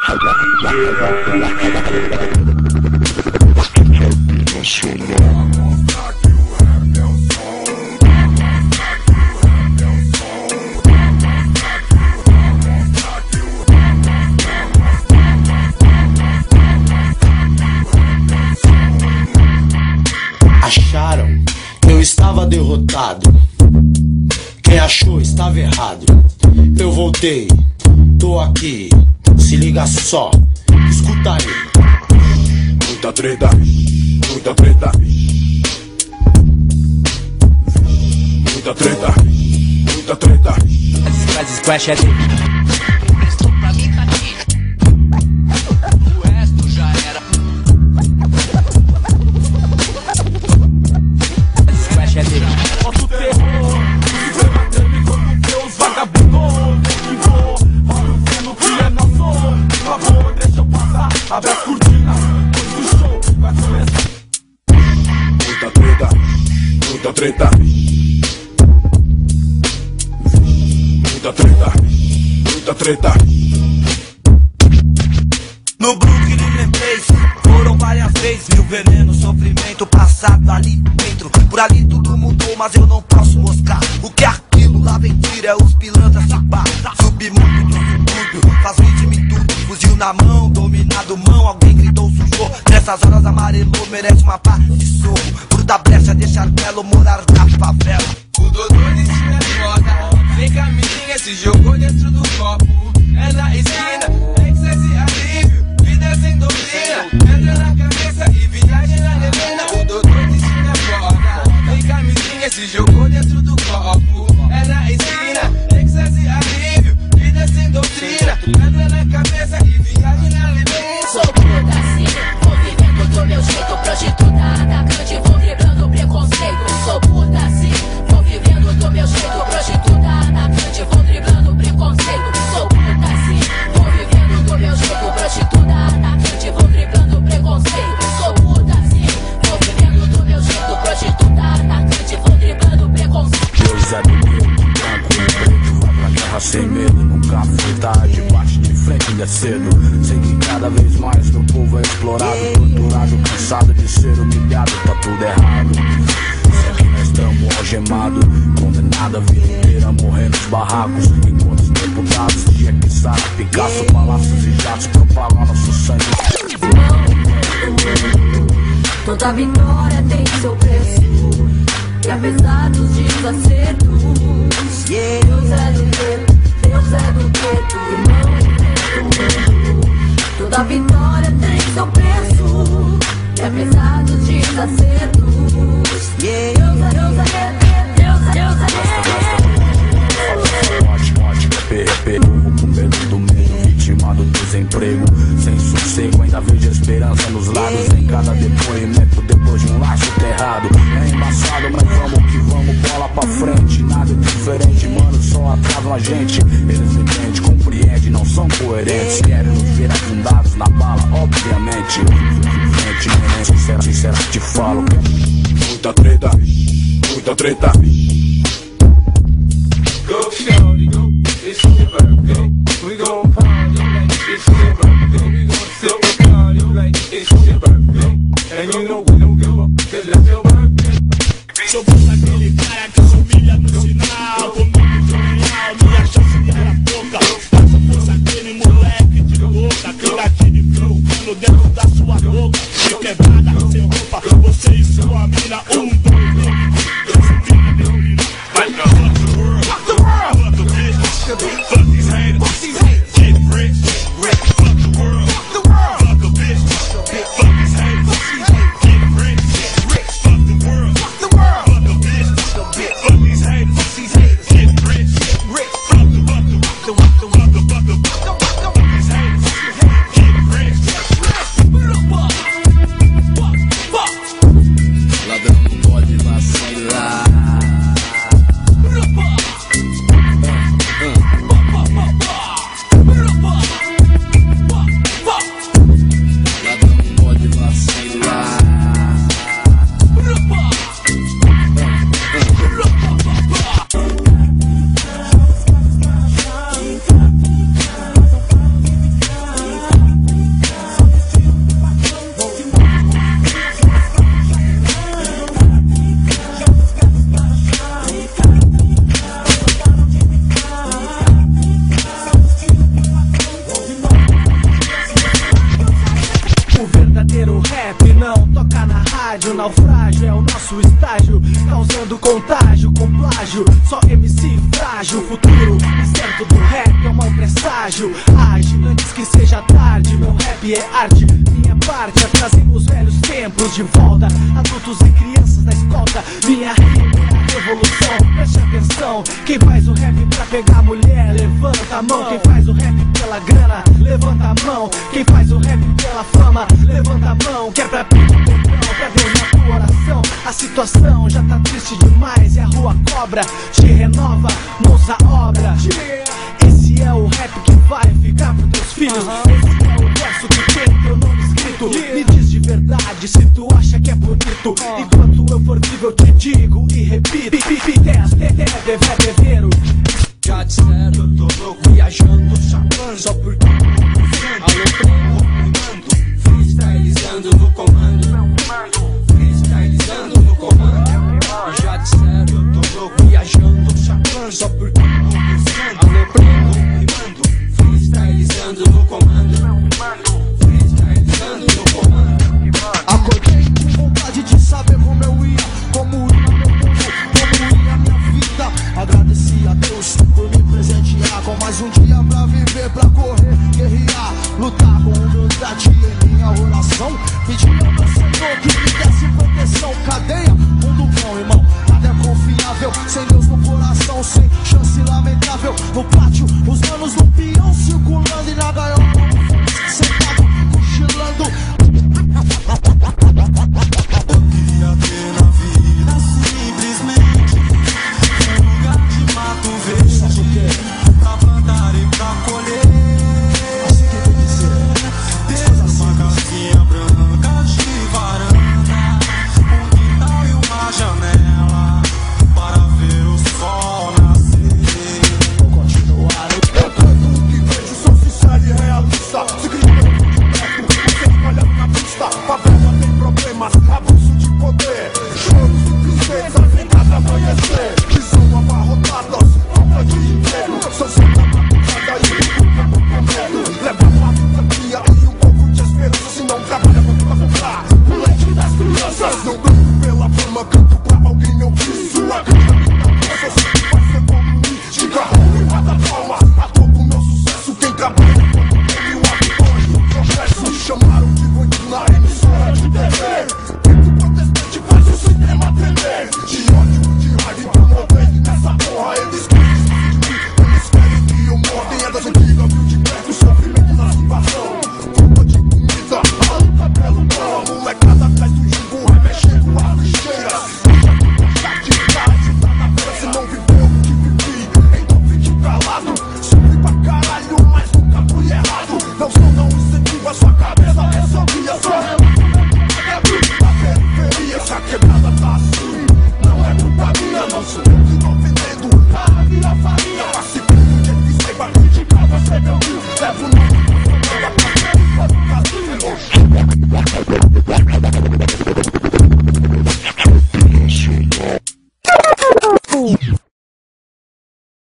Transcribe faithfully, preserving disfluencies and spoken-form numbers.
Acharam que eu estava derrotado. Quem achou estava errado. Eu voltei, tô aqui. Se liga só, escuta aí. Muita treta, muita treta. Muita treta, muita treta. Mas squash é dele. Prestou pra mim, pra ti. O resto já era. Squash é dele. Nosso terror, se você bater me quando vê os vagabundos que vou, olha o fundo que é nosso. Por favor, deixa eu passar, abre as cortinas, pois o show vai começar. Muita treta, muita treta. Muita treta, muita treta. No Brooklyn Place foram várias vezes mil veneno, sofrimento passado ali dentro. Por ali tudo mudou, mas eu não posso mostrar o que é aquilo. Lá vem tira, é os pilantras sabá. Submundo do subúrbio, faz vídeo em tudo. Fuzil na mão, dominado mão, alguém gritou, sujou. Nessas horas amarelou, merece uma parte de soco. Por da brecha, deixar belo, morar na favela. O doutor destino é foda. Vem caminha, se jogou dentro do copo. É na esquina, êxtase e alívio. Vida sem doutrina, entra na cabeça e viagem na neblina. O doutor destino é foda. Vem caminha, se jogou dentro do copo. É na esquina, êxtase e alívio. Vida sem doutrina, entra na cabeça e viagem na neblina. Sou puta assim, vou vivendo do meu jeito. Prostituta, atacante, vou driblando preconceito. Sou puta assim, vou vivendo do meu jeito. Prostituta, atacante, vou driblando preconceito. Sou puta assim, vou vivendo do meu jeito. Prostituta, atacante, vou driblando preconceito. Sou puta assim, vou vivendo do meu jeito. Prostituta, atacante, vou driblando preconceito. Deus é do meu, branco e preto. Vai pra guerra sem medo, nunca fui tarde. Bate de frente, ainda é cedo. Sei que cada vez mais meu povo é explorado, torturado, cansado de ser humilhado. Tá tudo errado. Sei que nós estamos algemados, condenado a vida inteira morrer nos barracos. Enquanto os deputados, dia que sai, Picasso, palácios e jatos propagam nosso sangue. Toda vitória tem seu preço. E apesar dos desacertos, Deus é do gueto, Deus é do gueto, irmão é do medo. Toda vitória tem seu preço. E apesar dos desacertos, Deus é, Deus é, Deus é, Deus é. Morte, morte, P R P, com medo do medo, vítima do desemprego. Sem sossego, ainda vejo esperança nos lados. Em cada depoimento, depois de um laço terrado. É embaçado, mas vamos que vamos, bola pra frente. Nada diferente, mano, só atravam a gente. Eles entendem, compreendem, não são coerentes. Querem nos ver afundados na bala, obviamente. Gente, neném, sincero, sincero, te falo. Muita treta, muita treta. Go shorty, go, it's your birthday. We gon' party like it's your birthday. We gon' sip a party like it's your birthday. And you know we don't give up, cause that's your birthday. Sou puta aquele cara que se humilha no sinal. Comigo real, minha chance era pouca. Faça força aquele moleque de louca. Cangadinho de flow, no dentro da sua boca. De quebrada, sem roupa, você e sua mina. Um, dois, três, essa mina, vai pra outro world. estágio, naufrágio é o nosso estágio, causando contágio com plágio. Só M C frágil, futuro incerto do rap é um mau presságio. Age antes que seja tarde, meu rap é arte. Minha parte é trazer os velhos tempos de volta, adultos e crianças na escolta. Minha rima é a revolução, preste atenção. Quem faz o rap pra pegar mulher, levanta a mão. Quem faz o rap pela grana, levanta a mão. Quem faz o rap pela fama, levanta a mão. Quer pra pico, pra Deus na tua oração. A situação já tá triste demais e a rua cobra te renova, mãos à obra. Esse é o rap que vai ficar pros teus filhos. Esse é o verso que tem teu nome escrito. Me diz de verdade se tu acha que é bonito. Enquanto eu for vivo eu te digo e repito. Bebeiro. Já disseram, eu tô louco, viajando, chapando, só porque alô, primo, freestylizando no comando, freestylizando no comando. Já disseram, eu tô louco, viajando, chapando, só porque alô, primo, freestylizando no comando, freestylizando no comando. Acordei com vontade de saber como eu ia, como ia meu mundo, como ia minha vida. Agradeci a Deus por me presentear com mais um dia pra viver, pra correr, guerrear, lutar com humildade em minha oração. Pedi ao meu Senhor que me desse proteção. Cadeia, mundo bom, irmão, nada é confiável. Sem Deus no coração, sem chance lamentável. No pátio, os manos no peão circulando e na gaiola sentado, cochilando. Eu queria ter na vida simplesmente um lugar de mato verde pra plantar e pra colher. Ter uma casinha branca de varanda, um quintal e uma janela para ver o sol nascer. Vou continuar. Eu canto o que vejo, sou sincero e realista. Se gritando de perto, você espalhando na pista. Favela tem problemas, abuso de poder, choros e tristezas em cada amanhecer. Visão abarrotadas, falta de emprego, sociedade madrugada e tudo com medo. Leva uma terapia e um pouco de esperança. Se não trabalha, não vai comprar o leite das crianças. Não canto pela fama, canto pra alguém ouvir sua crítica. Minha força sempre vai ser como mim. Diga ruim, bata palma.